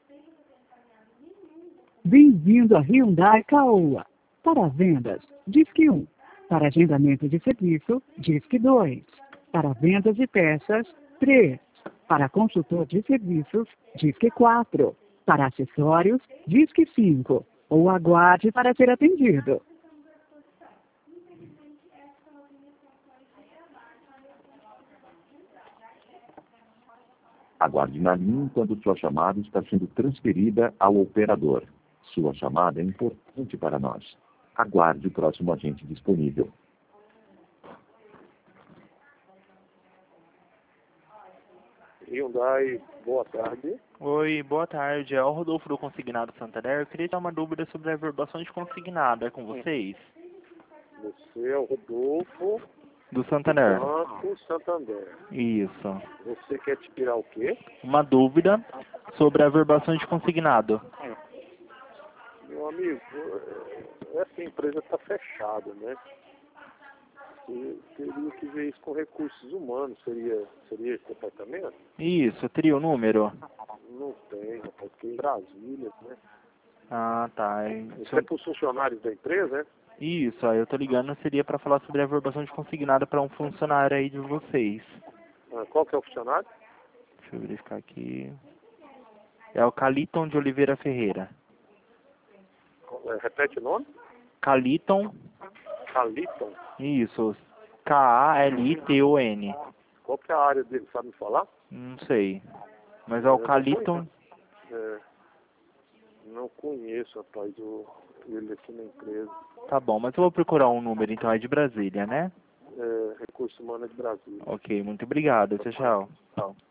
Bem-vindo a Hyundai Caoa. Para vendas, Disque 1. Para agendamento de serviço, Disque 2. Para vendas de peças, 3. Para consultor de serviços, Disque 4. Para acessórios, Disque 5. Ou aguarde para ser atendido. Aguarde na linha enquanto sua chamada está sendo transferida ao operador. Sua chamada é importante para nós. Aguarde o próximo agente disponível. Hyundai, boa tarde. Oi, boa tarde. É o Rodolfo do Consignado Santander. Eu queria dar uma dúvida sobre a averbação de consignado. É com vocês? Você é o Rodolfo Do Santander. Banco Santander. Isso. Você quer tirar o quê? Uma dúvida sobre a averbação de consignado. Meu amigo, essa empresa está fechada, né? Você teria que ver isso com recursos humanos. Seria esse departamento? Isso, eu teria o número? Não tem, rapaz, porque em Brasília, né? Ah, tá. Isso é para os funcionários da empresa, né? Isso, aí eu tô ligando, seria para falar sobre a averbação de consignado para um funcionário aí de vocês. Qual que é o funcionário? Deixa eu verificar aqui. É o Caliton de Oliveira Ferreira. Repete o nome? Caliton. Caliton. Isso. K-A-L-I-T-O-N. Qual que é a área dele, sabe me falar? Não sei. Mas é o Caliton. Não conheço, rapaz, ele aqui na empresa. Tá bom, mas eu vou procurar um número, então é de Brasília, né? Recurso humano é de Brasília. Ok, muito obrigado. Tchau, tchau. Tchau.